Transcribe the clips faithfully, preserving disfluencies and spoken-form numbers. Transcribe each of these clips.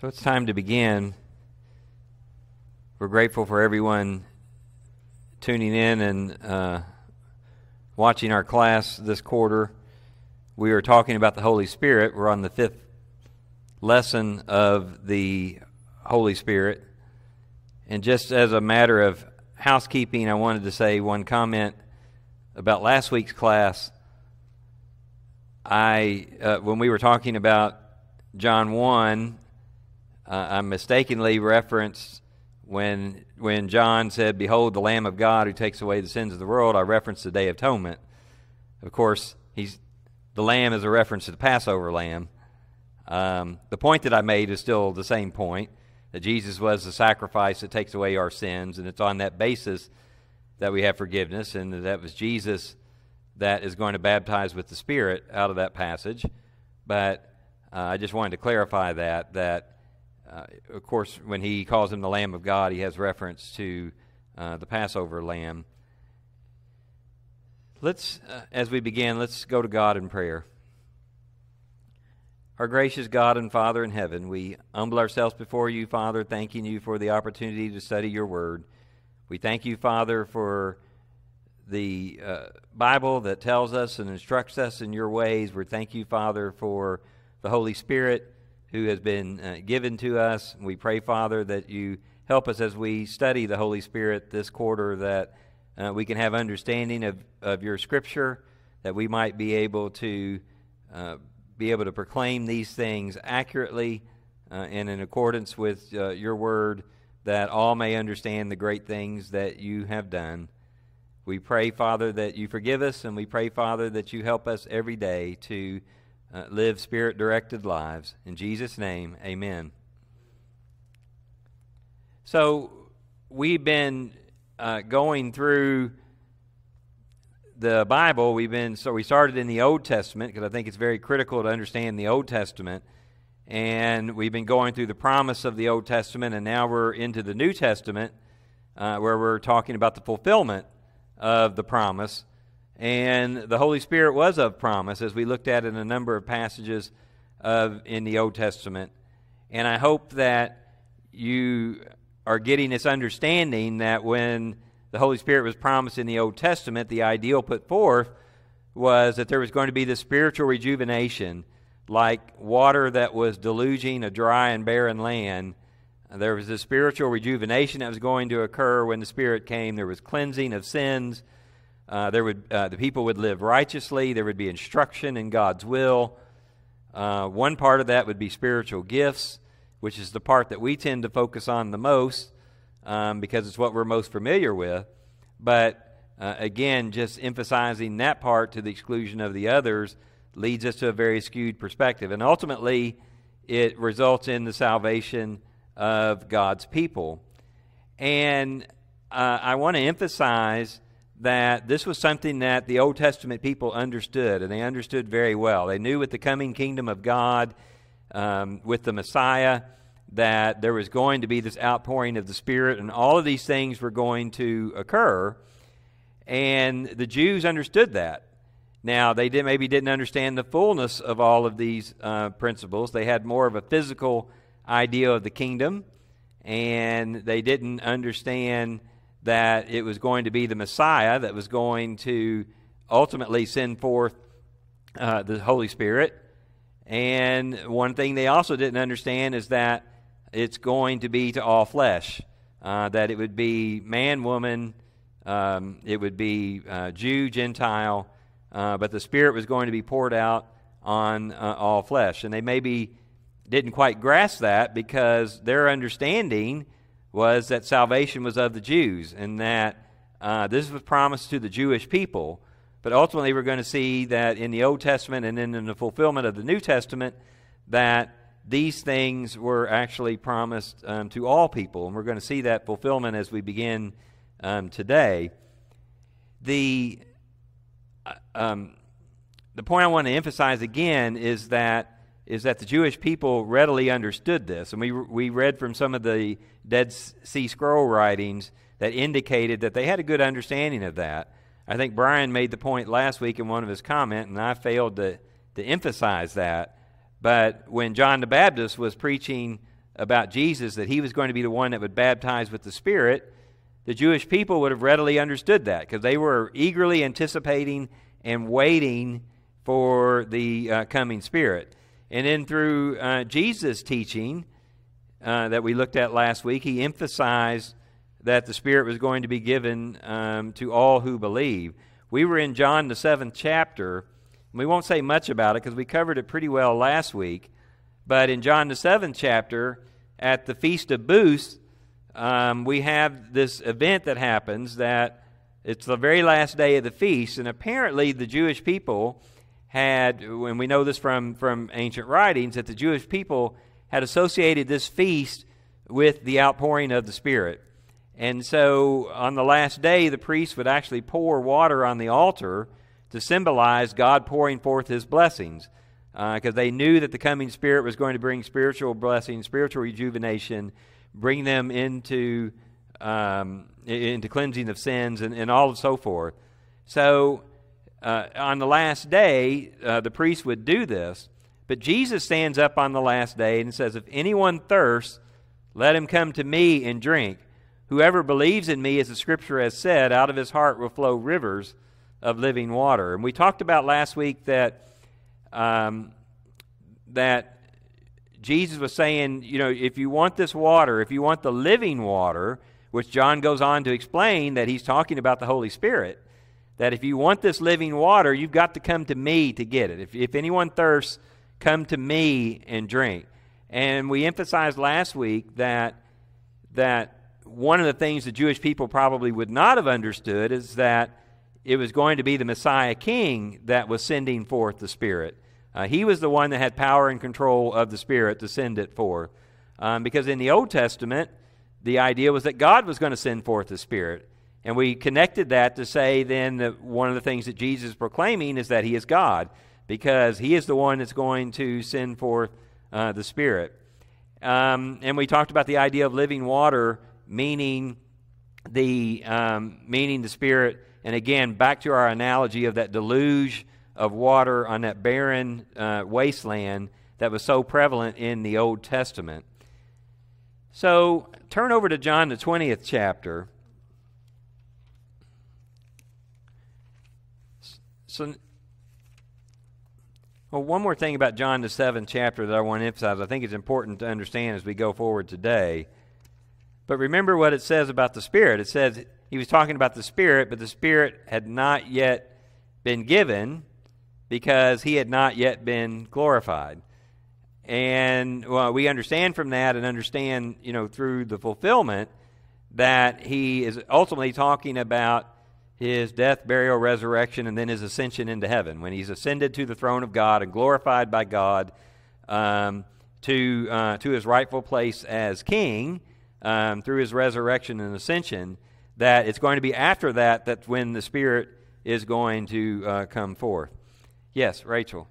So it's time to begin. We're grateful for everyone tuning in and uh, watching our class this quarter. We are talking about the Holy Spirit. We're on the fifth lesson of the Holy Spirit. And just as a matter of housekeeping, I wanted to say one comment about last week's class. I, uh, when we were talking about John one, uh, I mistakenly referenced when when John said, "Behold, the Lamb of God who takes away the sins of the world." I referenced the Day of Atonement. Of course, he's the Lamb is a reference to the Passover Lamb. Um, the point that I made is still the same point, that Jesus was the sacrifice that takes away our sins, and it's on that basis that we have forgiveness, and that was Jesus that is going to baptize with the Spirit out of that passage. But uh, I just wanted to clarify that, that uh, of course, when he calls him the Lamb of God, he has reference to uh, the Passover Lamb. Let's, uh, as we begin, let's go to God in prayer. Our gracious God and Father in heaven, we humble ourselves before you, Father, thanking you for the opportunity to study your word. We thank you, Father, for the uh, Bible that tells us and instructs us in your ways. We thank you, Father, for the Holy Spirit who has been uh, given to us. We pray, Father, that you help us as we study the Holy Spirit this quarter, that uh, we can have understanding of, of your Scripture, that we might be able to uh, be able to proclaim these things accurately uh, and in accordance with uh, your word, that all may understand the great things that you have done. We pray, Father, that you forgive us, and we pray, Father, that you help us every day to uh, live Spirit-directed lives. In Jesus' name, amen. So we've been uh, going through the Bible. We've been so we started in the Old Testament because I think it's very critical to understand the Old Testament, and we've been going through the promise of the Old Testament, and now we're into the New Testament, uh, where we're talking about the fulfillment of the promise. And the Holy Spirit was of promise, as we looked at in a number of passages of in the Old Testament. And I hope that you are getting this understanding that when the Holy Spirit was promised in the Old Testament, the ideal put forth was that there was going to be this spiritual rejuvenation, like water that was deluging a dry and barren land. There was a spiritual rejuvenation that was going to occur when the Spirit came. There was cleansing of sins. Uh, there would uh, the people would live righteously. There would be instruction in God's will. Uh, one part of that would be spiritual gifts, which is the part that we tend to focus on the most um, because it's what we're most familiar with. But uh, again, just emphasizing that part to the exclusion of the others leads us to a very skewed perspective. And ultimately, it results in the salvation of God's people. And uh, I want to emphasize that this was something that the Old Testament people understood, and they understood very well. They knew with the coming kingdom of God, um, with the Messiah, that there was going to be this outpouring of the Spirit, and all of these things were going to occur. And the Jews understood that. Now, they did, maybe didn't understand the fullness of all of these uh, principles. They had more of a physical idea of the kingdom, and they didn't understand that it was going to be the Messiah that was going to ultimately send forth uh, the Holy Spirit. And one thing they also didn't understand is that it's going to be to all flesh, uh, that it would be man, woman, um, it would be uh, Jew, Gentile, uh, but the Spirit was going to be poured out on uh, all flesh. And they maybe didn't quite grasp that because their understanding was that salvation was of the Jews, and that uh, this was promised to the Jewish people. But ultimately we're going to see that in the Old Testament and then in the fulfillment of the New Testament, that these things were actually promised um, to all people. And we're going to see that fulfillment as we begin um, today. The, uh, um, the point I want to emphasize again is that is that the Jewish people readily understood this. And we we read from some of the Dead Sea Scroll writings that indicated that they had a good understanding of that. I think Brian made the point last week in one of his comments, and I failed to, to emphasize that. But when John the Baptist was preaching about Jesus, that he was going to be the one that would baptize with the Spirit, the Jewish people would have readily understood that, because they were eagerly anticipating and waiting for the uh, coming Spirit. And then through uh, Jesus' teaching uh, that we looked at last week, he emphasized that the Spirit was going to be given um, to all who believe. We were in John, the seventh chapter. We won't say much about it because we covered it pretty well last week. But in John, the seventh chapter, at the Feast of Booths, um, we have this event that happens that it's the very last day of the feast, and apparently the Jewish people had, and we know this from, from ancient writings, that the Jewish people had associated this feast with the outpouring of the Spirit. And so on the last day, the priest would actually pour water on the altar to symbolize God pouring forth his blessings, because uh, they knew that the coming Spirit was going to bring spiritual blessings, spiritual rejuvenation, bring them into um, into cleansing of sins, and, and all and so forth. So uh, on the last day, uh, the priest would do this, but Jesus stands up on the last day and says, "If anyone thirsts, let him come to me and drink. Whoever believes in me, as the Scripture has said, out of his heart will flow rivers of living water." And we talked about last week that um, that Jesus was saying, you know, if you want this water, if you want the living water, which John goes on to explain that he's talking about the Holy Spirit, that if you want this living water, you've got to come to me to get it. If, if anyone thirsts, come to me and drink. And we emphasized last week that that one of the things the Jewish people probably would not have understood is that it was going to be the Messiah King that was sending forth the Spirit. Uh, he was the one that had power and control of the Spirit to send it forth. Um, because in the Old Testament, the idea was that God was going to send forth the Spirit. And we connected that to say then that one of the things that Jesus is proclaiming is that he is God, because he is the one that's going to send forth uh, the Spirit. Um, and we talked about the idea of living water, meaning the um, meaning the Spirit. And again, back to our analogy of that deluge of water on that barren uh, wasteland that was so prevalent in the Old Testament. So turn over to John, the twentieth chapter. So, well, one more thing about John, the seventh chapter that I want to emphasize, I think it's important to understand as we go forward today. But remember what it says about the Spirit. It says he was talking about the Spirit, but the Spirit had not yet been given because he had not yet been glorified. And well, we understand from that and understand, you know, through the fulfillment that he is ultimately talking about his death, burial, resurrection, and then his ascension into heaven. When he's ascended to the throne of God and glorified by God um, to uh, to his rightful place as king um, through his resurrection and ascension, that it's going to be after that that when the Spirit is going to uh, come forth. Yes, Rachel.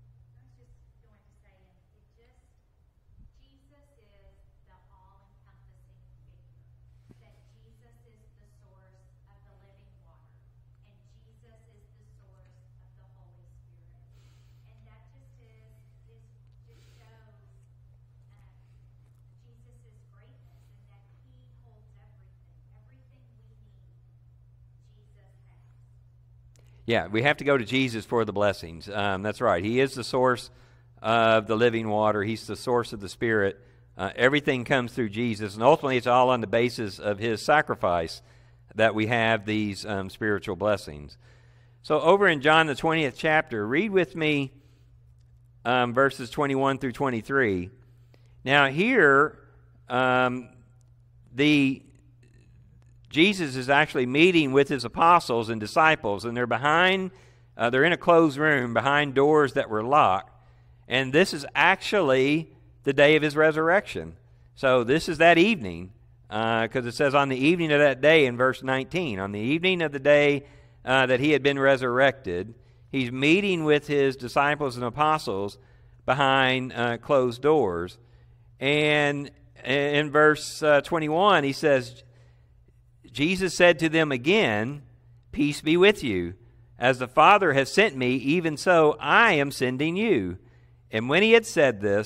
Yeah, we have to go to Jesus for the blessings. Um, that's right. He is the source of the living water. He's the source of the Spirit. Uh, everything comes through Jesus, and ultimately it's all on the basis of his sacrifice that we have these um, spiritual blessings. So over in John, the twentieth chapter, read with me um, verses twenty-one through twenty-three. Now here, um, the... Jesus is actually meeting with his apostles and disciples, and they're behind, uh, they're in a closed room behind doors that were locked. And this is actually the day of his resurrection. So this is that evening, because uh, it says on the evening of that day in verse nineteen, on the evening of the day uh, that he had been resurrected, he's meeting with his disciples and apostles behind uh, closed doors. And in verse uh, twenty-one, he says, Jesus said to them again, "Peace be with you. As the Father has sent me, even so I am sending you." And when he had said this,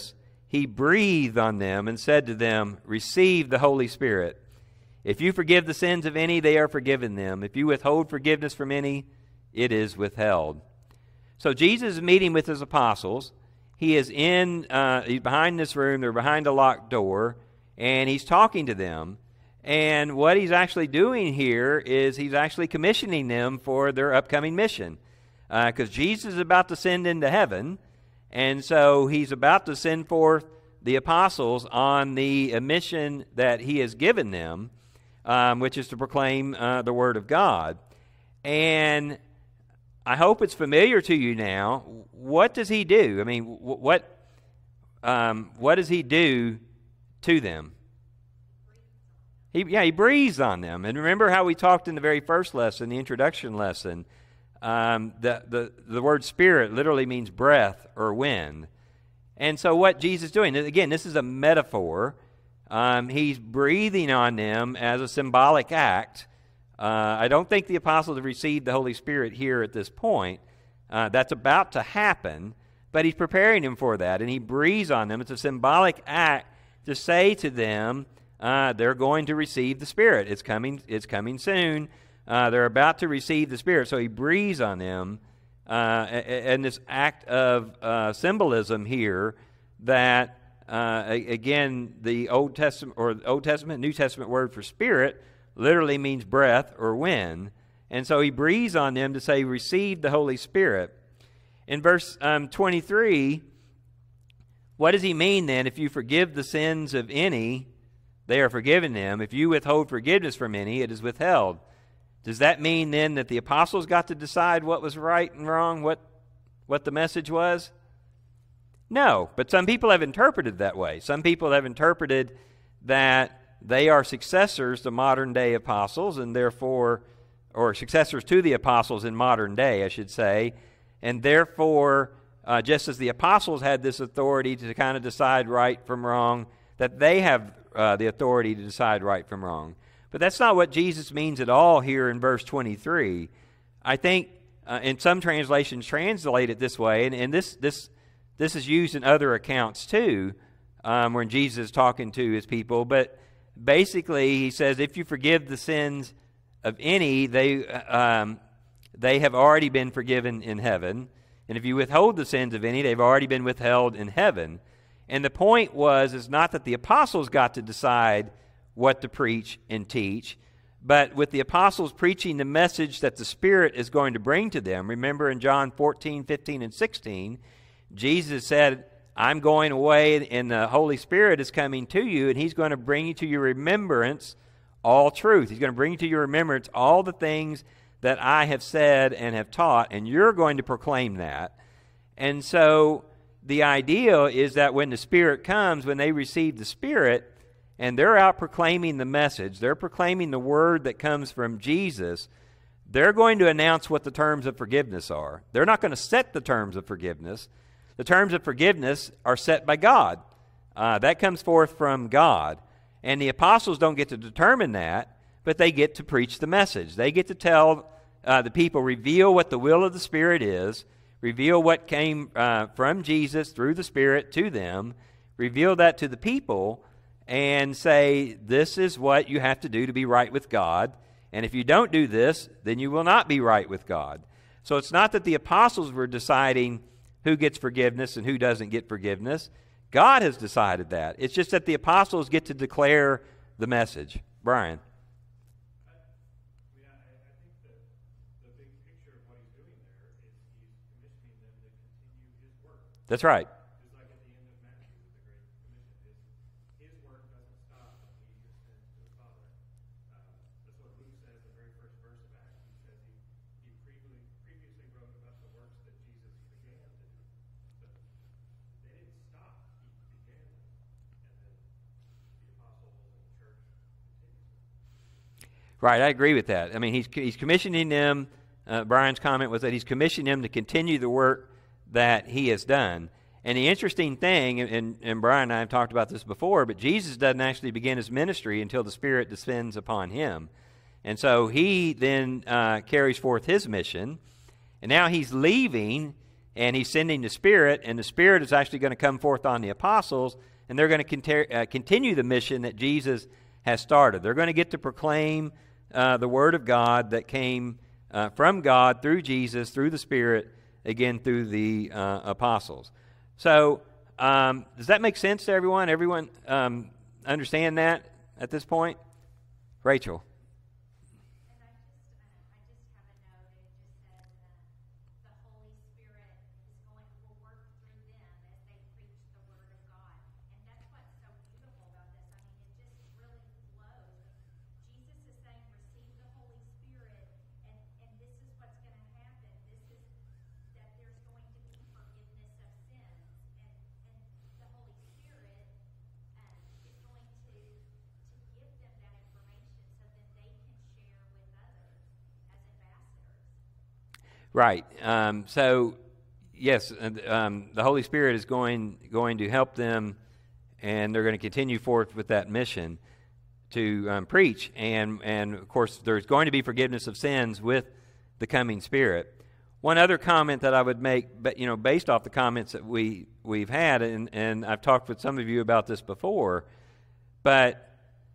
he breathed on them and said to them, "Receive the Holy Spirit. If you forgive the sins of any, they are forgiven them. If you withhold forgiveness from any, it is withheld." So Jesus is meeting with his apostles. He is in, uh, he's behind this room. They're behind a locked door, and he's talking to them. And what he's actually doing here is he's actually commissioning them for their upcoming mission, because uh, Jesus is about to send into heaven, and so he's about to send forth the apostles on the mission that he has given them, um, which is to proclaim uh, the Word of God. And I hope it's familiar to you now. What does he do? I mean, what um, what does he do to them? He, yeah, he breathes on them. And remember how we talked in the very first lesson, the introduction lesson, um, the, the, the word spirit literally means breath or wind. And so what Jesus is doing, again, this is a metaphor. Um, he's breathing on them as a symbolic act. Uh, I don't think the apostles have received the Holy Spirit here at this point. Uh, that's about to happen, but he's preparing them for that, and he breathes on them. It's a symbolic act to say to them, uh, they're going to receive the Spirit. It's coming. It's coming soon. Uh, they're about to receive the Spirit. So he breathes on them, uh, and this act of uh, symbolism here that uh, again the Old Testament or Old Testament, New Testament word for Spirit literally means breath or wind. And so he breathes on them to say, receive the Holy Spirit. In verse um, twenty-three, what does he mean then? If you forgive the sins of any, they are forgiven them. If you withhold forgiveness from any, it is withheld. Does that mean then that the apostles got to decide what was right and wrong, what, what the message was? No, but some people have interpreted that way. Some people have interpreted that they are successors to modern-day apostles, and therefore, or successors to the apostles in modern day, I should say, and therefore, uh, just as the apostles had this authority to kind of decide right from wrong, that they have uh, the authority to decide right from wrong. But that's not what Jesus means at all here in verse twenty-three. I think uh, in some translations translate it this way, and, and this this this is used in other accounts too, um, when Jesus is talking to his people. But basically, he says, if you forgive the sins of any, they um, they have already been forgiven in heaven. And if you withhold the sins of any, they've already been withheld in heaven. And the point was, is not that the apostles got to decide what to preach and teach, but with the apostles preaching the message that the Spirit is going to bring to them. Remember in John fourteen, fifteen, and sixteen, Jesus said, I'm going away and the Holy Spirit is coming to you, and he's going to bring you to your remembrance all truth. He's going to bring to your remembrance all the things that I have said and have taught, and you're going to proclaim that. And so the idea is that when the Spirit comes, when they receive the Spirit, and they're out proclaiming the message, they're proclaiming the word that comes from Jesus, they're going to announce what the terms of forgiveness are. They're not going to set the terms of forgiveness. The terms of forgiveness are set by God. Uh, that comes forth from God. And the apostles don't get to determine that, but they get to preach the message. They get to tell uh, the people, reveal what the will of the Spirit is, reveal what came uh, from Jesus through the Spirit to them, reveal that to the people, and say, this is what you have to do to be right with God. And if you don't do this, then you will not be right with God. So it's not that the apostles were deciding who gets forgiveness and who doesn't get forgiveness. God has decided that. It's just that the apostles get to declare the message. Brian. That's right. Just like at the end of Matthew with the Great Commission, his, his work doesn't stop when he ascends to the Father. Uh, that's what Luke says in the very first verse of Acts. He says he, he previously, previously wrote about the works that Jesus began to do. But they didn't stop. He began them. And then the apostles and the church continues. Right, I agree with that. I mean, he's, he's commissioning them. Uh, Brian's comment was that he's commissioning them to continue the work that he has done. And the interesting thing, and, and Brian and I have talked about this before, but Jesus doesn't actually begin his ministry until the Spirit descends upon him. And so he then uh, carries forth his mission, and now he's leaving, and he's sending the Spirit, and the Spirit is actually going to come forth on the apostles, and they're going to conti- uh, continue the mission that Jesus has started. They're going to get to proclaim uh, the Word of God that came uh, from God through Jesus, through the Spirit, again through the uh, apostles. So, um, does that make sense to everyone? Everyone um, understand that at this point? Rachel. Right. Um, so, yes, um, the Holy Spirit is going going to help them, and they're going to continue forth with that mission to um, preach. And, and, of course, there's going to be forgiveness of sins with the coming Spirit. One other comment that I would make, but you know, based off the comments that we, we've had, and, and I've talked with some of you about this before, but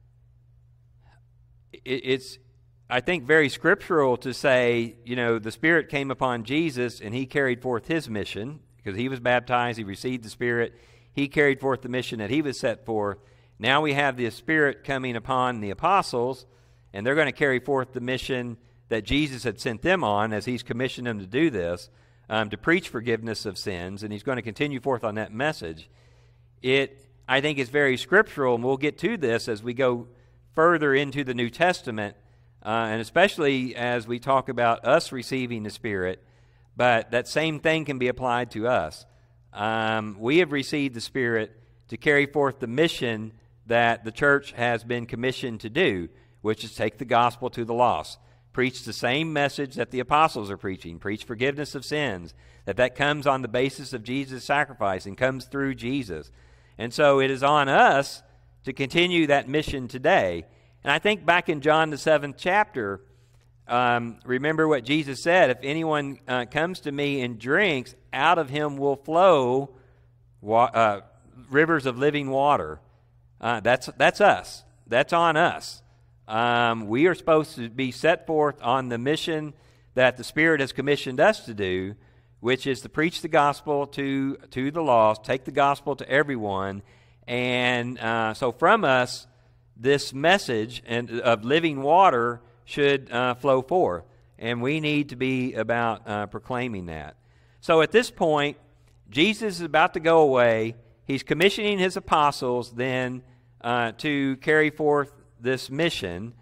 it, it's... I think very scriptural to say, you know, the Spirit came upon Jesus and he carried forth his mission because he was baptized, he received the Spirit, he carried forth the mission that he was set forth. Now we have the Spirit coming upon the apostles, and they're going to carry forth the mission that Jesus had sent them on as he's commissioned them to do this, um, to preach forgiveness of sins, and he's going to continue forth on that message. It, I think, is very scriptural, and we'll get to this as we go further into the New Testament. Uh, and especially as we talk about us receiving the Spirit, but that same thing can be applied to us. Um, we have received the Spirit to carry forth the mission that the church has been commissioned to do, which is take the gospel to the lost, preach the same message that the apostles are preaching, preach forgiveness of sins, that that comes on the basis of Jesus' sacrifice and comes through Jesus. And so it is on us to continue that mission today. And I think back in John the seventh chapter, um, remember what Jesus said, if anyone uh, comes to me and drinks, out of him will flow wa- uh, rivers of living water. Uh, that's that's us. That's on us. Um, we are supposed to be set forth on the mission that the Spirit has commissioned us to do, which is to preach the gospel to, to the lost, take the gospel to everyone. And uh, so from us, this message and of living water should uh, flow forth, and we need to be about uh, proclaiming that. So at this point, Jesus is about to go away. He's commissioning his apostles then uh, to carry forth this mission,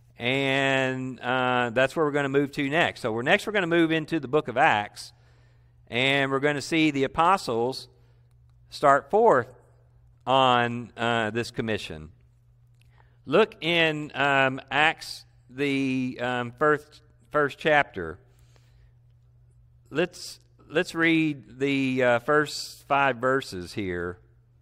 and uh, that's where we're going to move to next. So we're next we're going to move into the book of Acts, and we're going to see the apostles start forth on uh, this commission. Look in um, Acts, the um, first first chapter. Let's let's read the uh, first five verses here.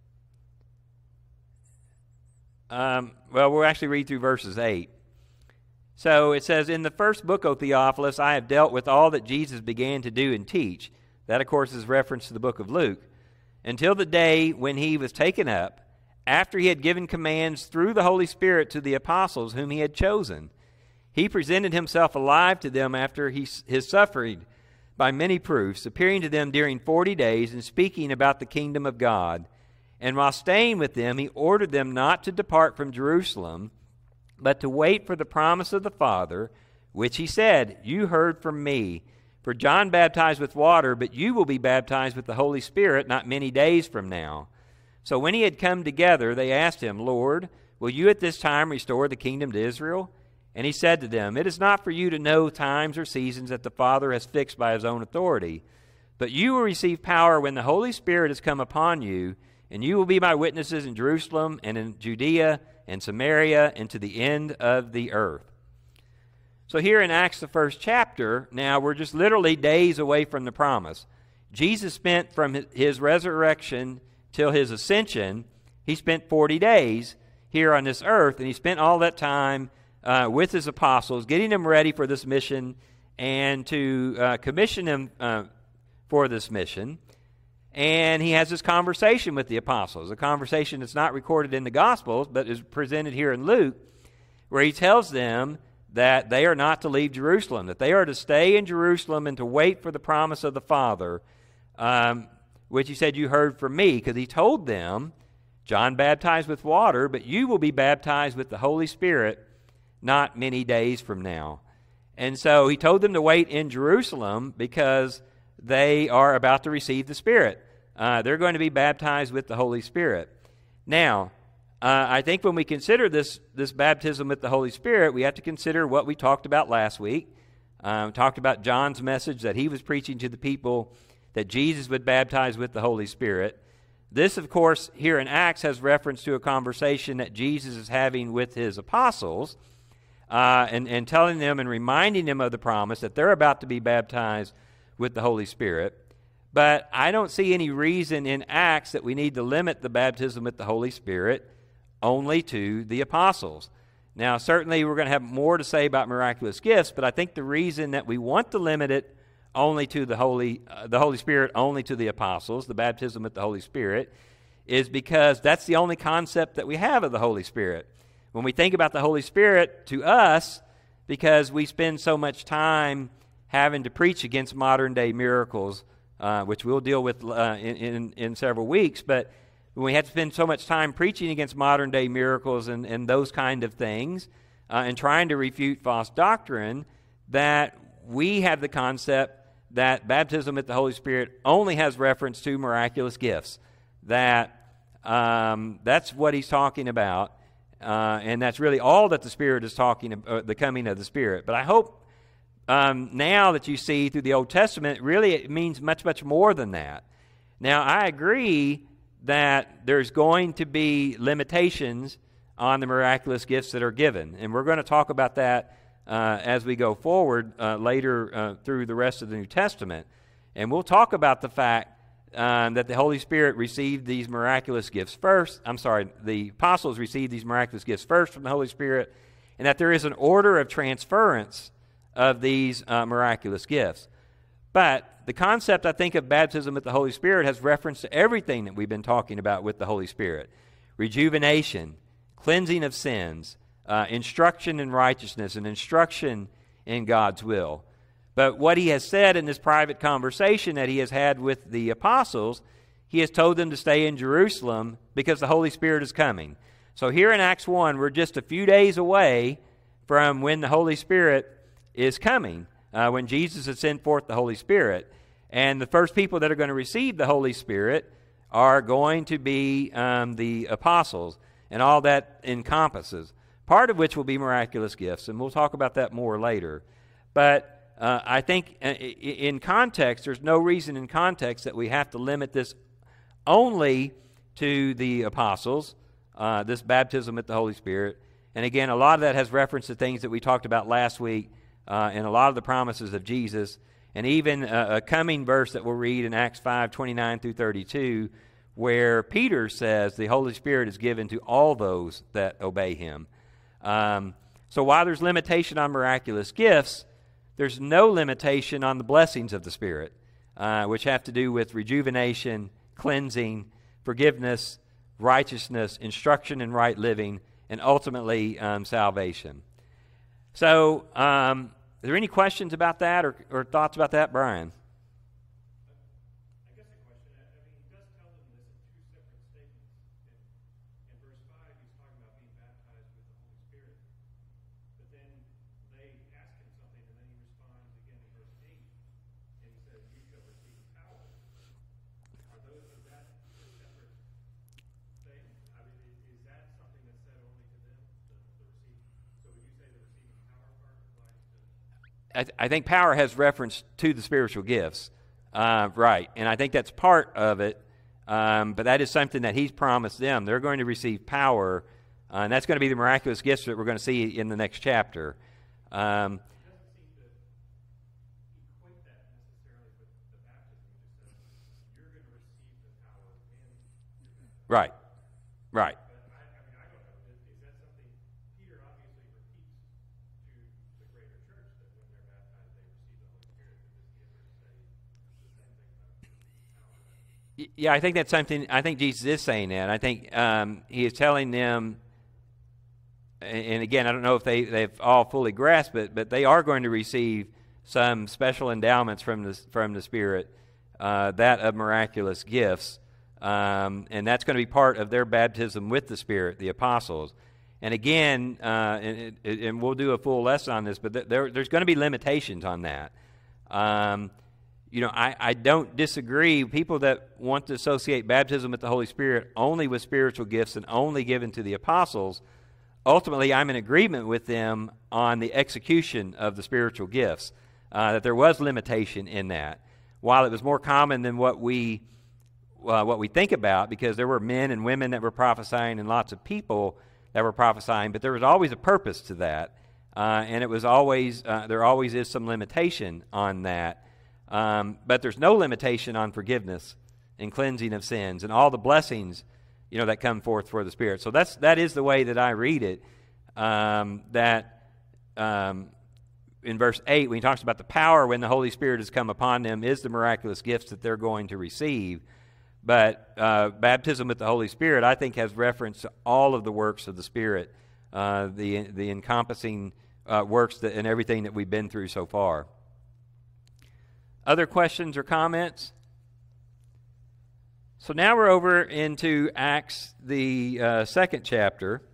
Um, well, we'll actually read through verses eight. So it says, "In the first book, O Theophilus, I have dealt with all that Jesus began to do and teach." That, of course, is reference to the book of Luke. "Until the day when he was taken up, after he had given commands through the Holy Spirit to the apostles whom he had chosen. He presented himself alive to them after he, his suffering by many proofs, appearing to them during forty days and speaking about the kingdom of God. And while staying with them, he ordered them not to depart from Jerusalem, but to wait for the promise of the Father, which he said, 'You heard from me. For John baptized with water, but you will be baptized with the Holy Spirit not many days from now.' So when he had come together, they asked him, 'Lord, will you at this time restore the kingdom to Israel?' And he said to them, 'It is not for you to know times or seasons that the Father has fixed by his own authority. But you will receive power when the Holy Spirit has come upon you, and you will be my witnesses in Jerusalem and in Judea and Samaria and to the end of the earth.'" So here in Acts, the first chapter, now we're just literally days away from the promise. Jesus spent from his resurrection till his ascension, he spent forty days here on this earth, and he spent all that time uh, with his apostles, getting them ready for this mission and to uh, commission them uh, for this mission. And he has this conversation with the apostles, a conversation that's not recorded in the Gospels, but is presented here in Luke, where he tells them that they are not to leave Jerusalem, that they are to stay in Jerusalem and to wait for the promise of the Father, um, which he said, you heard from me, because he told them, John baptized with water, but you will be baptized with the Holy Spirit not many days from now. And so he told them to wait in Jerusalem because they are about to receive the Spirit. Uh, they're going to be baptized with the Holy Spirit. Now, uh, I think when we consider this, this baptism with the Holy Spirit, we have to consider what we talked about last week. Um, talked about John's message that he was preaching to the people that Jesus would baptize with the Holy Spirit. This, of course, here in Acts has reference to a conversation that Jesus is having with his apostles uh, and, and telling them and reminding them of the promise that they're about to be baptized with the Holy Spirit. But I don't see any reason in Acts that we need to limit the baptism with the Holy Spirit only to the apostles. Now, certainly we're going to have more to say about miraculous gifts, but I think the reason that we want to limit it only to the Holy, uh, the Holy Spirit, only to the apostles, the baptism with the Holy Spirit, is because that's the only concept that we have of the Holy Spirit. When we think about the Holy Spirit, to us, because we spend so much time having to preach against modern-day miracles, uh, which we'll deal with uh, in, in, in several weeks, but when we have to spend so much time preaching against modern-day miracles and, and those kind of things, uh, and trying to refute false doctrine, that we have the concept that baptism with the Holy Spirit only has reference to miraculous gifts. That um, that's what he's talking about, uh, and that's really all that the Spirit is talking about, uh, the coming of the Spirit. But I hope um, now that you see through the Old Testament, really it means much, much more than that. Now, I agree that there's going to be limitations on the miraculous gifts that are given, and we're going to talk about that Uh, as we go forward uh, later uh, through the rest of the New Testament. And we'll talk about the fact um, that the Holy Spirit received these miraculous gifts first. I'm sorry, the apostles received these miraculous gifts first from the Holy Spirit, and that there is an order of transference of these uh, miraculous gifts. But the concept, I think, of baptism with the Holy Spirit has reference to everything that we've been talking about with the Holy Spirit. Rejuvenation, cleansing of sins, Uh, instruction in righteousness, and instruction in God's will. But what he has said in this private conversation that he has had with the apostles, he has told them to stay in Jerusalem because the Holy Spirit is coming. So here in Acts one, we're just a few days away from when the Holy Spirit is coming, uh, when Jesus has sent forth the Holy Spirit. And the first people that are going to receive the Holy Spirit are going to be um, the apostles, and all that encompasses. Part of which will be miraculous gifts, and we'll talk about that more later. But uh, I think in context, there's no reason in context that we have to limit this only to the apostles, uh, this baptism with the Holy Spirit. And again, a lot of that has reference to things that we talked about last week, uh, and a lot of the promises of Jesus, and even a, a coming verse that we'll read in Acts five, twenty-nine through thirty-two, where Peter says the Holy Spirit is given to all those that obey him. Um, so while there's limitation on miraculous gifts, there's no limitation on the blessings of the Spirit, uh, which have to do with rejuvenation, cleansing, forgiveness, righteousness, instruction in right living, and ultimately um, salvation. So, um, are there any questions about that or, or thoughts about that, Brian? I, th- I think power has reference to the spiritual gifts, uh, right? And I think that's part of it, um, but that is something that he's promised them. They're going to receive power, uh, and that's going to be the miraculous gifts that we're going to see in the next chapter. Um, right, right. Yeah, I think that's something, I think Jesus is saying that. I think um, he is telling them, and again, I don't know if they, they've all fully grasped it, but they are going to receive some special endowments from the, from the Spirit, uh, that of miraculous gifts, um, and that's going to be part of their baptism with the Spirit, the apostles. And again, uh, and, and we'll do a full lesson on this, but there, there's going to be limitations on that. Um You know, I, I don't disagree. People that want to associate baptism with the Holy Spirit only with spiritual gifts and only given to the apostles, ultimately I'm in agreement with them on the execution of the spiritual gifts, uh, that there was limitation in that. While it was more common than what we uh, what we think about, because there were men and women that were prophesying and lots of people that were prophesying, but there was always a purpose to that, uh, and it was always uh, there always is some limitation on that. Um, but there's no limitation on forgiveness and cleansing of sins and all the blessings, you know, that come forth for the Spirit. So that's that is the way that I read it. Um, that um, in verse eight, when he talks about the power when the Holy Spirit has come upon them, is the miraculous gifts that they're going to receive. But uh, baptism with the Holy Spirit, I think, has reference to all of the works of the Spirit, uh, the the encompassing uh, works that, and everything that we've been through so far. Other questions or comments? So now we're over into Acts, the uh, second chapter.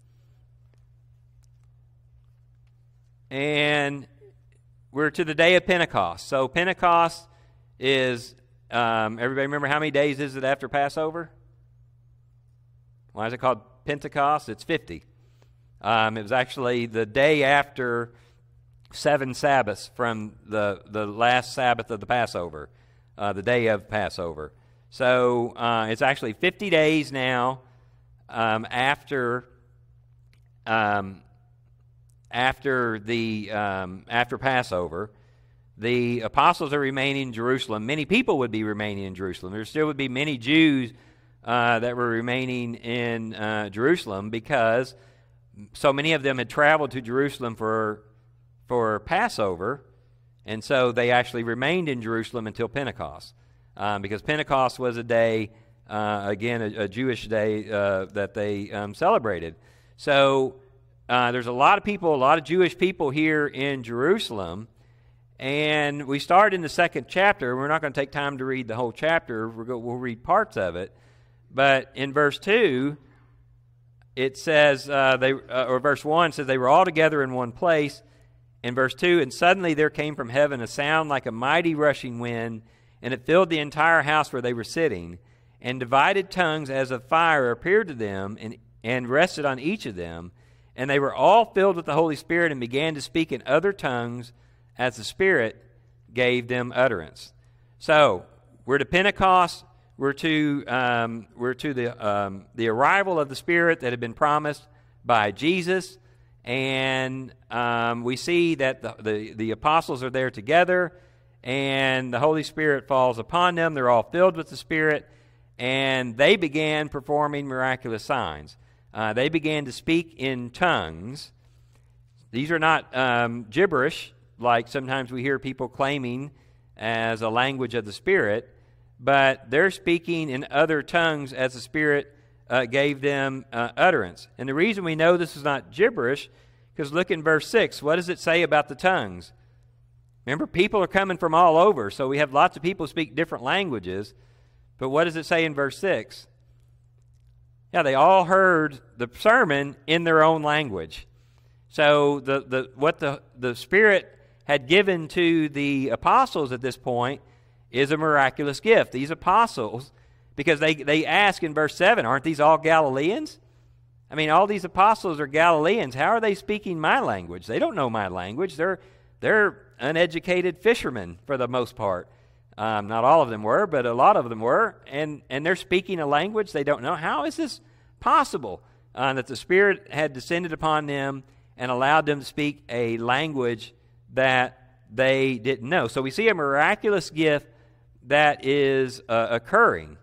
And we're to the day of Pentecost. So Pentecost is, um, everybody remember how many days is it after Passover? Why is it called Pentecost? It's fifty. Um, it was actually the day after seven Sabbaths from the, the last Sabbath of the Passover, uh, the day of Passover. So uh, it's actually fifty days now um, after um, after the um, after Passover. The apostles are remaining in Jerusalem. Many people would be remaining in Jerusalem. There still would be many Jews uh, that were remaining in uh, Jerusalem, because so many of them had traveled to Jerusalem for for Passover, and so they actually remained in Jerusalem until Pentecost, um, because Pentecost was a day, uh, again, a, a Jewish day uh, that they um, celebrated. So uh, there's a lot of people, a lot of Jewish people here in Jerusalem, and we start in the second chapter. We're not going to take time to read the whole chapter. We're go, we'll read parts of it, but in verse two, it says, uh, they uh, or verse one says, they were all together in one place. In verse two, and suddenly there came from heaven a sound like a mighty rushing wind, and it filled the entire house where they were sitting. And divided tongues as of fire appeared to them and, and rested on each of them. And they were all filled with the Holy Spirit and began to speak in other tongues as the Spirit gave them utterance. So we're to Pentecost. We're to um, we're to the um, the arrival of the Spirit that had been promised by Jesus. And um, we see that the, the, the apostles are there together, and the Holy Spirit falls upon them. They're all filled with the Spirit, and they began performing miraculous signs. Uh, they began to speak in tongues. These are not um, gibberish, like sometimes we hear people claiming as a language of the Spirit, but they're speaking in other tongues as the Spirit Uh, gave them uh, utterance. And the reason we know this is not gibberish, because look in verse six. What does it say about the tongues? Remember, people are coming from all over, so we have lots of people who speak different languages. But what does it say in verse six? Yeah, they all heard the sermon in their own language. So the, the what the, the Spirit had given to the apostles at this point is a miraculous gift. These apostles, because they, they ask in verse seven, aren't these all Galileans? I mean, all these apostles are Galileans. How are they speaking my language? They don't know my language. They're they're uneducated fishermen for the most part. Um, not all of them were, but a lot of them were. And, and they're speaking a language they don't know. How is this possible? Uh, that the Spirit had descended upon them and allowed them to speak a language that they didn't know. So we see a miraculous gift that is uh, occurring.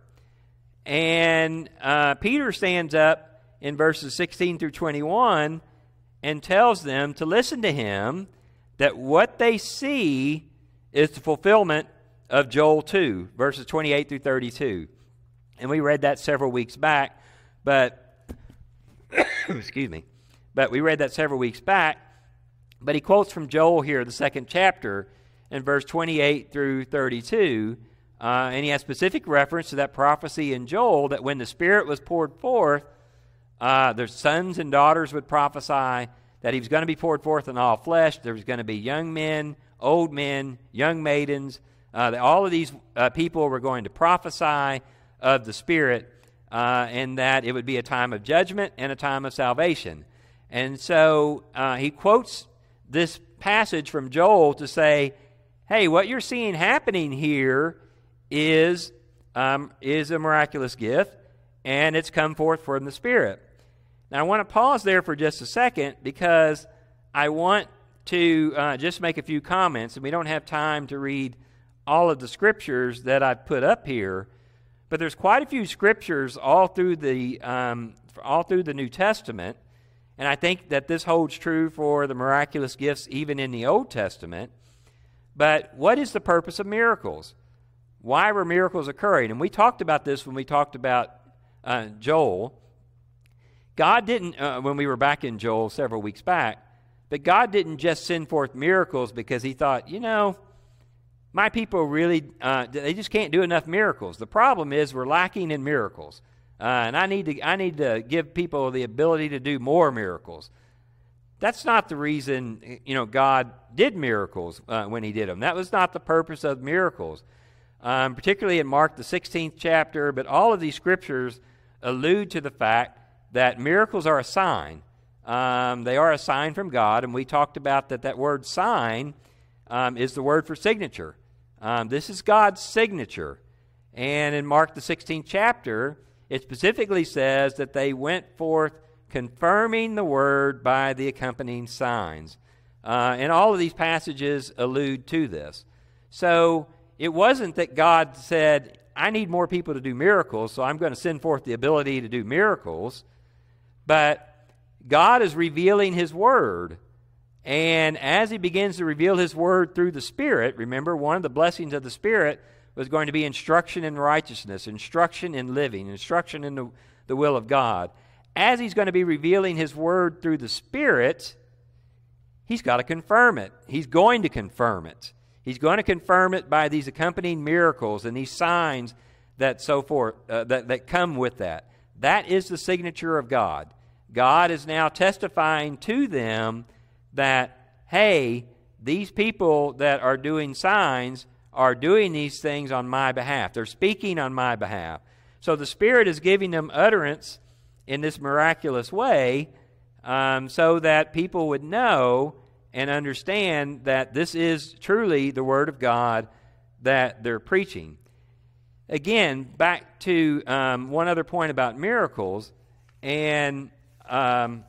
And uh, Peter stands up in verses sixteen through twenty-one and tells them to listen to him, that what they see is the fulfillment of Joel two, verses twenty-eight through thirty-two. And we read that several weeks back, but, excuse me, but we read that several weeks back, but he quotes from Joel here, the second chapter, in verse twenty-eight through thirty-two, uh, and he has specific reference to that prophecy in Joel that when the Spirit was poured forth, uh, their sons and daughters would prophesy, that he was going to be poured forth in all flesh. There was going to be young men, old men, young maidens. Uh, that all of these uh, people were going to prophesy of the Spirit, uh, and that it would be a time of judgment and a time of salvation. And so uh, he quotes this passage from Joel to say, hey, what you're seeing happening here is, um, is a miraculous gift, and it's come forth from the Spirit. Now, I want to pause there for just a second because I want to uh, just make a few comments, and we don't have time to read all of the scriptures that I've put up here, but there's quite a few scriptures all through the um, all through the New Testament, and I think that this holds true for the miraculous gifts even in the Old Testament. But what is the purpose of miracles? Why were miracles occurring? And we talked about this when we talked about uh, Joel. God didn't, uh, when we were back in Joel several weeks back, but God didn't just send forth miracles because he thought, you know, my people really, uh, they just can't do enough miracles. The problem is we're lacking in miracles. Uh, and I need to I need to give people the ability to do more miracles. That's not the reason, you know, God did miracles uh, when he did them. That was not the purpose of miracles. Um, particularly in Mark, the sixteenth chapter, but all of these scriptures allude to the fact that miracles are a sign. Um, they are a sign from God, and we talked about that that word sign um, is the word for signature. Um, this is God's signature. And in Mark, the sixteenth chapter, it specifically says that they went forth confirming the word by the accompanying signs. Uh, and all of these passages allude to this. So it wasn't that God said, I need more people to do miracles, so I'm going to send forth the ability to do miracles. But God is revealing his word. And as he begins to reveal his word through the Spirit, remember, one of the blessings of the Spirit was going to be instruction in righteousness, instruction in living, instruction in the, the will of God. As he's going to be revealing his word through the Spirit, he's got to confirm it. He's going to confirm it. He's going to confirm it by these accompanying miracles and these signs that so forth uh, that, that come with that. That is the signature of God. God is now testifying to them that, hey, these people that are doing signs are doing these things on my behalf. They're speaking on my behalf. So the Spirit is giving them utterance in this miraculous way um, so that people would know and understand that this is truly the Word of God that they're preaching. Again, back to um, one other point about miracles, and um,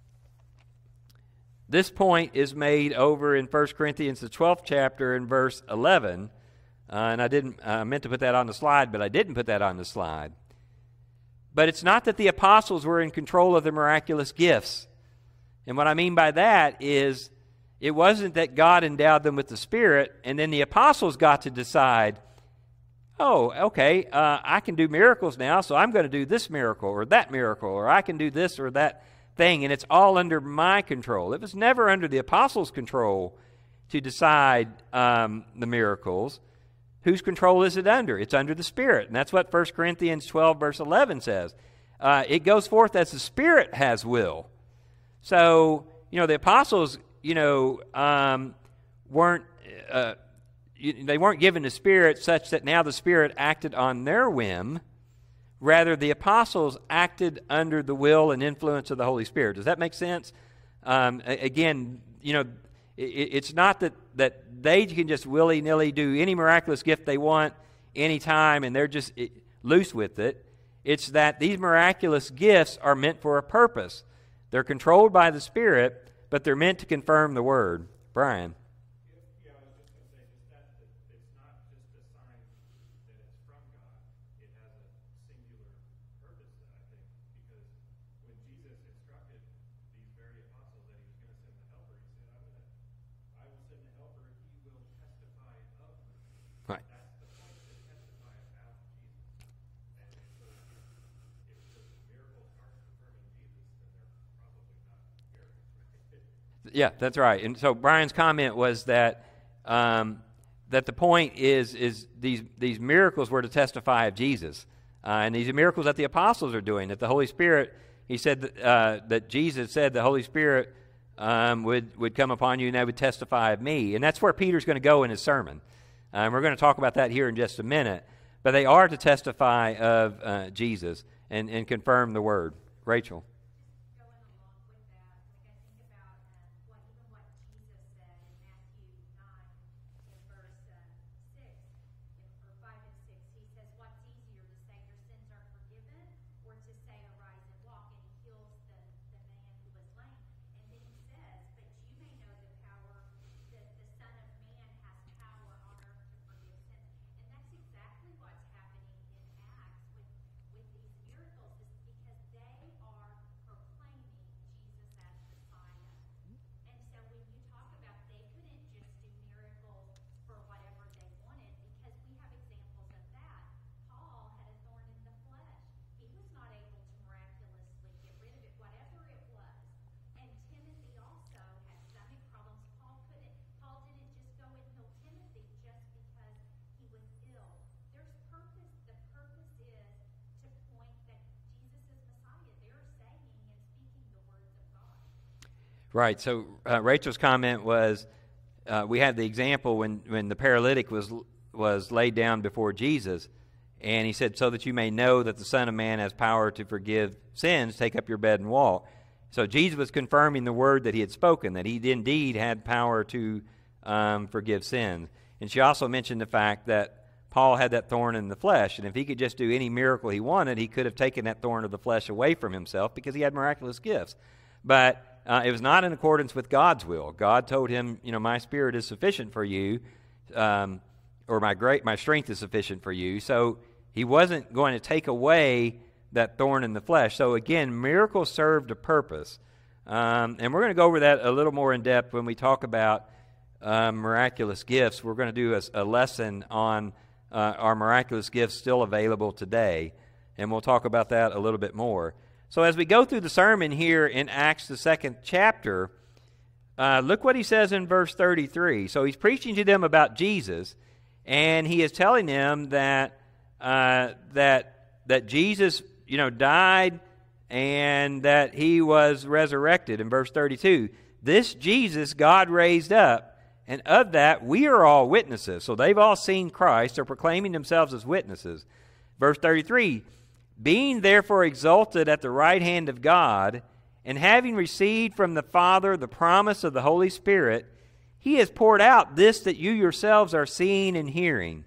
this point is made over in First Corinthians, the twelfth chapter, in verse eleven. Uh, and I didn't I uh, meant to put that on the slide, but I didn't put that on the slide. But it's not that the apostles were in control of the miraculous gifts. And what I mean by that is it wasn't that God endowed them with the Spirit, and then the apostles got to decide, oh, okay, uh, I can do miracles now, so I'm going to do this miracle or that miracle, or I can do this or that thing, and it's all under my control. It was never under the apostles' control to decide um, the miracles. Whose control is it under? It's under the Spirit. And that's what First Corinthians twelve, verse eleven says. Uh, it goes forth as the Spirit has will. So, you know, the apostles, you know, um, weren't, uh, they weren't given the Spirit such that now the Spirit acted on their whim. Rather, the apostles acted under the will and influence of the Holy Spirit. Does that make sense? Um, again, you know, it, it's not that, that they can just willy-nilly do any miraculous gift they want anytime and they're just loose with it. It's that these miraculous gifts are meant for a purpose. They're controlled by the Spirit, but they're meant to confirm the Word. Brian? Yeah, I was just going to say just that, that it's not just a sign that it's from God. It has a singular purpose, I think, because when Jesus instructed these very apostles that he was going to send the helper, he said, I'm going to, I will send the helper, he will testify of me. Right. That's, Yeah, that's right. And so Brian's comment was that um, that the point is is these these miracles were to testify of Jesus, uh, and these are miracles that the apostles are doing. That the Holy Spirit, he said that, uh, that Jesus said the Holy Spirit um, would would come upon you, and they would testify of me. And that's where Peter's going to go in his sermon. Uh, and we're going to talk about that here in just a minute. But they are to testify of uh, Jesus and and confirm the word. Rachel. Right. So uh, Rachel's comment was, uh, we had the example when, when the paralytic was was laid down before Jesus, and he said, so that you may know that the Son of Man has power to forgive sins, take up your bed and walk. So Jesus was confirming the word that he had spoken, that he indeed had power to um, forgive sins. And she also mentioned the fact that Paul had that thorn in the flesh, and if he could just do any miracle he wanted, he could have taken that thorn of the flesh away from himself because he had miraculous gifts. But Uh, it was not in accordance with God's will. God told him, you know, my spirit is sufficient for you, um, or my great, my strength is sufficient for you. So he wasn't going to take away that thorn in the flesh. So again, miracles served a purpose. Um, and we're going to go over that a little more in depth when we talk about uh, miraculous gifts. We're going to do a, a lesson on uh, our miraculous gifts still available today. And we'll talk about that a little bit more. So as we go through the sermon here in Acts, the second chapter, uh, look what he says in verse thirty-three. So he's preaching to them about Jesus, and he is telling them that uh, that that Jesus, you know, died and that he was resurrected. In verse thirty-two, this Jesus God raised up, and of that we are all witnesses. So they've all seen Christ. They're proclaiming themselves as witnesses. Verse thirty-three. Being therefore exalted at the right hand of God, and having received from the Father the promise of the Holy Spirit, he has poured out this that you yourselves are seeing and hearing.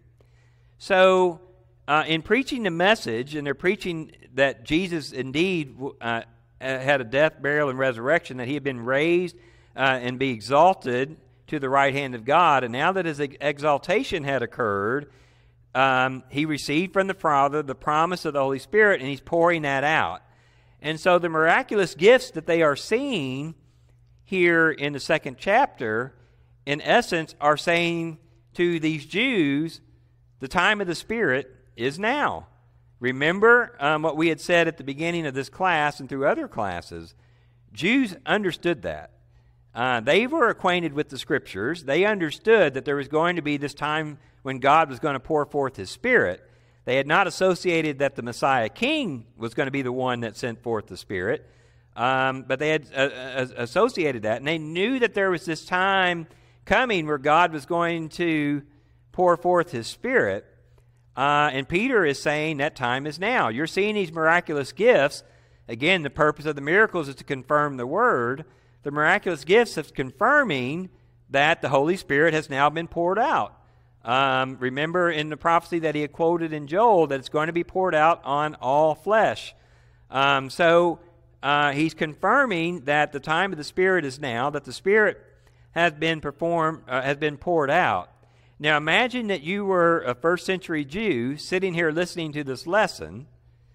So, uh, in preaching the message, and they're preaching that Jesus indeed uh, had a death, burial, and resurrection, that he had been raised uh, and be exalted to the right hand of God, and now that his exaltation had occurred, Um, he received from the Father the promise of the Holy Spirit, and he's pouring that out. And so the miraculous gifts that they are seeing here in the second chapter, in essence, are saying to these Jews, the time of the Spirit is now. Remember um, what we had said at the beginning of this class and through other classes. Jews understood that. Uh, they were acquainted with the Scriptures. They understood that there was going to be this time when God was going to pour forth his Spirit. They had not associated that the Messiah King was going to be the one that sent forth the Spirit, um, but they had uh, uh, associated that, and they knew that there was this time coming where God was going to pour forth his Spirit, uh, and Peter is saying that time is now. You're seeing these miraculous gifts. Again, the purpose of the miracles is to confirm the Word. The miraculous gifts is confirming that the Holy Spirit has now been poured out. Um, remember in the prophecy that he had quoted in Joel that it's going to be poured out on all flesh. Um, so uh, he's confirming that the time of the Spirit is now, that the Spirit has been performed, uh, has been poured out. Now imagine that you were a first century Jew sitting here listening to this lesson.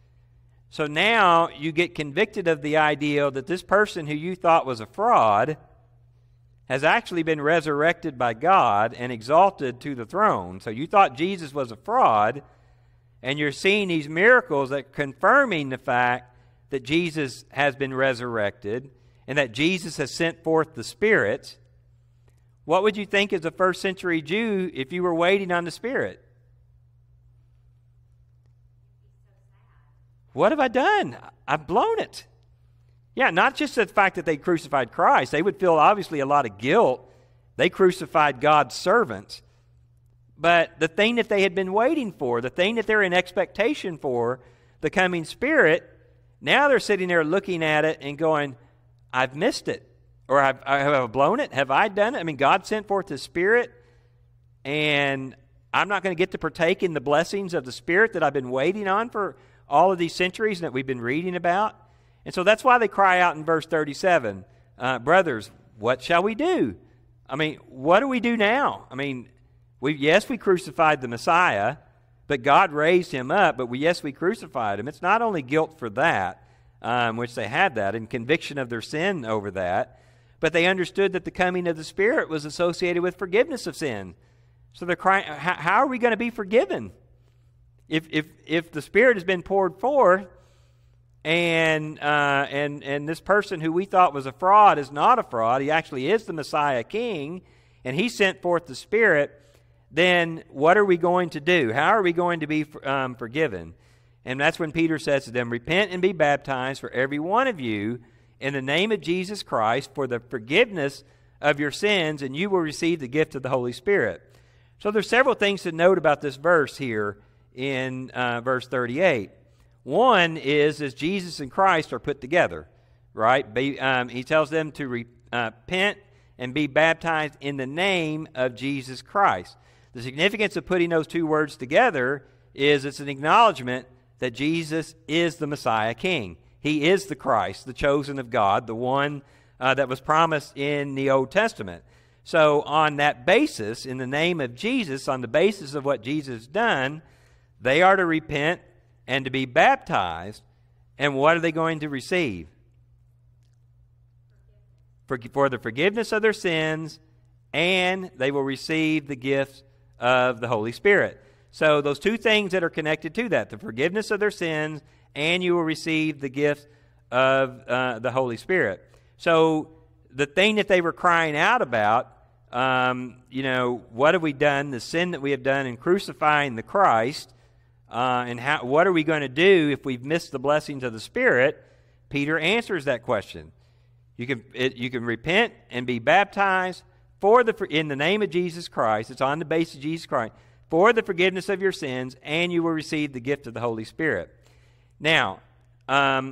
So now you get convicted of the idea that this person who you thought was a fraud has actually been resurrected by God and exalted to the throne. So you thought Jesus was a fraud, and you're seeing these miracles that are confirming the fact that Jesus has been resurrected, and that Jesus has sent forth the Spirit, what would you think as a first century Jew if you were waiting on the Spirit? What have I done? I've blown it. Yeah, not just the fact that they crucified Christ. They would feel obviously a lot of guilt. They crucified God's servant. But the thing that they had been waiting for, the thing that they're in expectation for, the coming Spirit, now they're sitting there looking at it and going, I've missed it. Or I've, have I blown it? Have I done it? I mean, God sent forth His Spirit, and I'm not going to get to partake in the blessings of the Spirit that I've been waiting on for all of these centuries that we've been reading about. And so that's why they cry out in verse thirty-seven, uh, brothers, what shall we do? I mean, what do we do now? I mean, we yes, we crucified the Messiah, but God raised Him up, but we, yes, we crucified Him. It's not only guilt for that, um, which they had that, and conviction of their sin over that, but they understood that the coming of the Spirit was associated with forgiveness of sin. So they're crying, how, how are we going to be forgiven? If if if the Spirit has been poured forth, and uh, and and this person who we thought was a fraud is not a fraud, he actually is the Messiah King, and He sent forth the Spirit, then what are we going to do? How are we going to be um, forgiven? And that's when Peter says to them, repent and be baptized for every one of you in the name of Jesus Christ for the forgiveness of your sins, and you will receive the gift of the Holy Spirit. So there's several things to note about this verse here in uh, verse thirty-eight. One is, as Jesus and Christ are put together, right? Be, um, he tells them to re, uh, repent and be baptized in the name of Jesus Christ. The significance of putting those two words together is it's an acknowledgement that Jesus is the Messiah King. He is the Christ, the chosen of God, the one uh, that was promised in the Old Testament. So on that basis, in the name of Jesus, on the basis of what Jesus has done, they are to repent and to be baptized. And what are they going to receive? For, for the forgiveness of their sins, and they will receive the gift of the Holy Spirit. So those two things that are connected to that, the forgiveness of their sins, and you will receive the gift of uh, the Holy Spirit. So the thing that they were crying out about, um, you know, what have we done, the sin that we have done in crucifying the Christ, uh, and how, what are we going to do if we've missed the blessings of the Spirit? Peter answers that question. You can it, you can repent and be baptized for the in the name of Jesus Christ. It's on the basis of Jesus Christ for the forgiveness of your sins, and you will receive the gift of the Holy Spirit. Now, um,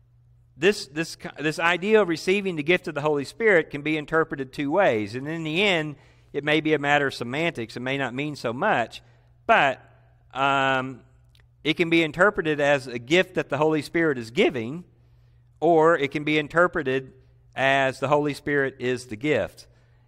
this this this idea of receiving the gift of the Holy Spirit can be interpreted two ways, and in the end, it may be a matter of semantics. It may not mean so much, but um, it can be interpreted as a gift that the Holy Spirit is giving, or it can be interpreted as the Holy Spirit is the gift.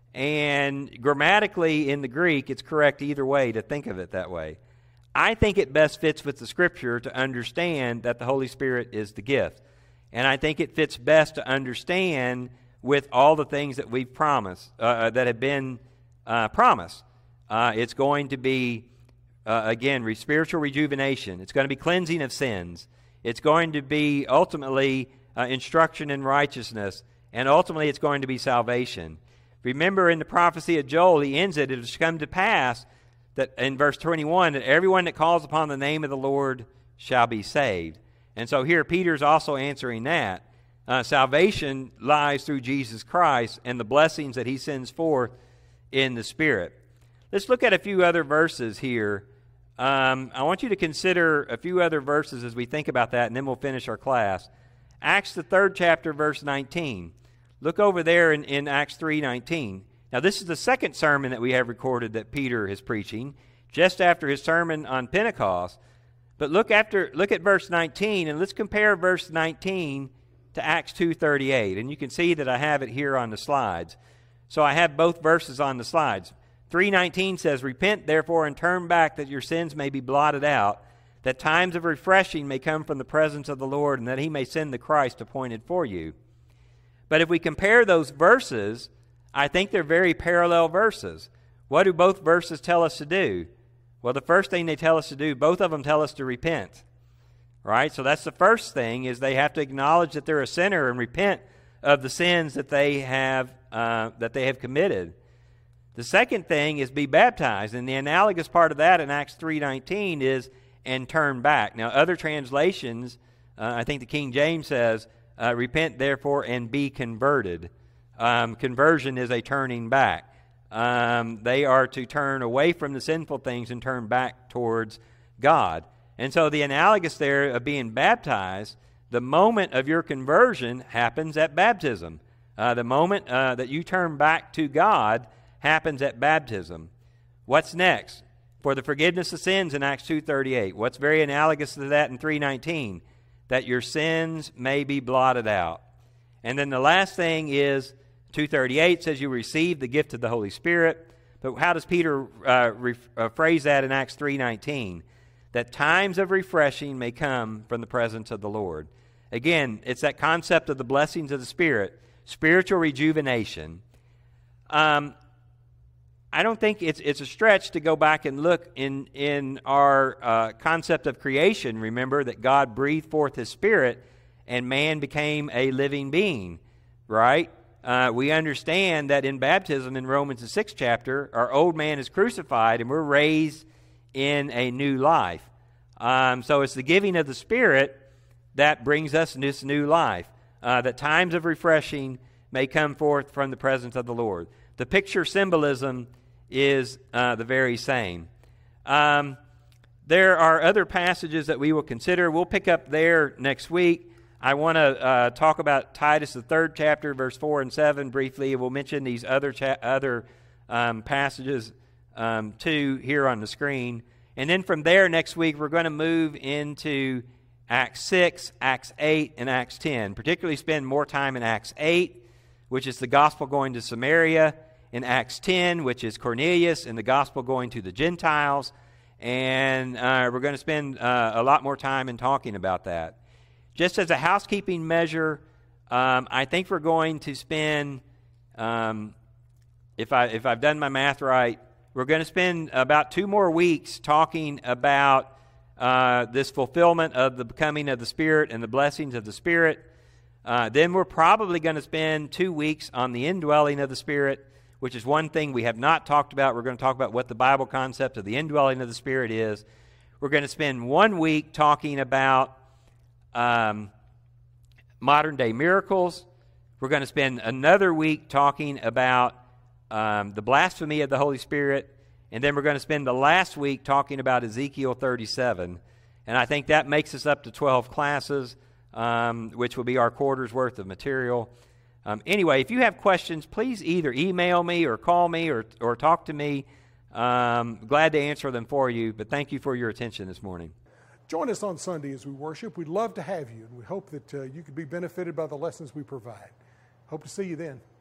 And grammatically in the Greek, it's correct either way to think of it that way. I think it best fits with the Scripture to understand that the Holy Spirit is the gift. And I think it fits best to understand with all the things that we've promised, uh, that have been uh, promised. Uh, it's going to be, uh, again, re- spiritual rejuvenation. It's going to be cleansing of sins. It's going to be ultimately uh, instruction in righteousness. And ultimately it's going to be salvation. Remember in the prophecy of Joel, he ends it, it has come to pass that in verse twenty-one, that everyone that calls upon the name of the Lord shall be saved. And so here Peter's also answering that. Uh, salvation lies through Jesus Christ and the blessings that He sends forth in the Spirit. Let's look at a few other verses here. Um, I want you to consider a few other verses as we think about that, and then we'll finish our class. Acts, the third chapter, verse nineteen. Look over there in, in Acts three nineteen. Now, this is the second sermon that we have recorded that Peter is preaching, just after his sermon on Pentecost. But look after look at verse nineteen, and let's compare verse nineteen to Acts two thirty-eight. And you can see that I have it here on the slides. So I have both verses on the slides. three nineteen says, repent, therefore, and turn back, that your sins may be blotted out, that times of refreshing may come from the presence of the Lord, and that He may send the Christ appointed for you. But if we compare those verses, I think they're very parallel verses. What do both verses tell us to do? Well, the first thing they tell us to do, both of them tell us to repent. Right? So that's the first thing, is they have to acknowledge that they're a sinner and repent of the sins that they have uh, that they have committed. The second thing is be baptized, and the analogous part of that in Acts three nineteen is and turn back. Now, other translations, uh, I think the King James says, uh, repent therefore and be converted. Um, conversion is a turning back. Um, they are to turn away from the sinful things and turn back towards God. And so the analogous there of being baptized, the moment of your conversion happens at baptism. Uh, the moment uh, that you turn back to God happens at baptism. What's next? For the forgiveness of sins in Acts two thirty-eight. What's very analogous to that in three nineteen? That your sins may be blotted out. And then the last thing is, two thirty-eight says you receive the gift of the Holy Spirit. But how does Peter uh, re- uh, phrase that in Acts three nineteen? That times of refreshing may come from the presence of the Lord. Again, it's that concept of the blessings of the Spirit, spiritual rejuvenation. Um, I don't think it's it's a stretch to go back and look in, in our uh, concept of creation. Remember that God breathed forth His Spirit and man became a living being, right? Uh, we understand that in baptism in Romans the sixth chapter, our old man is crucified and we're raised in a new life. Um, so it's the giving of the Spirit that brings us this new life, uh, that times of refreshing may come forth from the presence of the Lord. The picture symbolism is uh, the very same. Um, there are other passages that we will consider. We'll pick up there next week. I want to uh, talk about Titus, the third chapter, verse four and seven briefly. We'll mention these other cha- other um, passages um, too here on the screen. And then from there next week, we're going to move into Acts six, Acts eight, and Acts ten. Particularly spend more time in Acts eight, which is the gospel going to Samaria, in Acts ten, which is Cornelius, and the gospel going to the Gentiles. And uh, we're going to spend uh, a lot more time in talking about that. Just as a housekeeping measure, um, I think we're going to spend, um, if, I, if I've done my math right, we're going to spend about two more weeks talking about uh, this fulfillment of the becoming of the Spirit and the blessings of the Spirit. Uh, then we're probably going to spend two weeks on the indwelling of the Spirit, which is one thing we have not talked about. We're going to talk about what the Bible concept of the indwelling of the Spirit is. We're going to spend one week talking about um, modern-day miracles. We're going to spend another week talking about um, the blasphemy of the Holy Spirit. And then we're going to spend the last week talking about Ezekiel thirty-seven. And I think that makes us up to twelve classes, um, which will be our quarter's worth of material. Um, anyway, if you have questions, please either email me or call me or, or talk to me. Um, glad to answer them for you, but thank you for your attention this morning. Join us on Sunday as we worship. We'd love to have you, and we hope that uh, you could be benefited by the lessons we provide. Hope to see you then.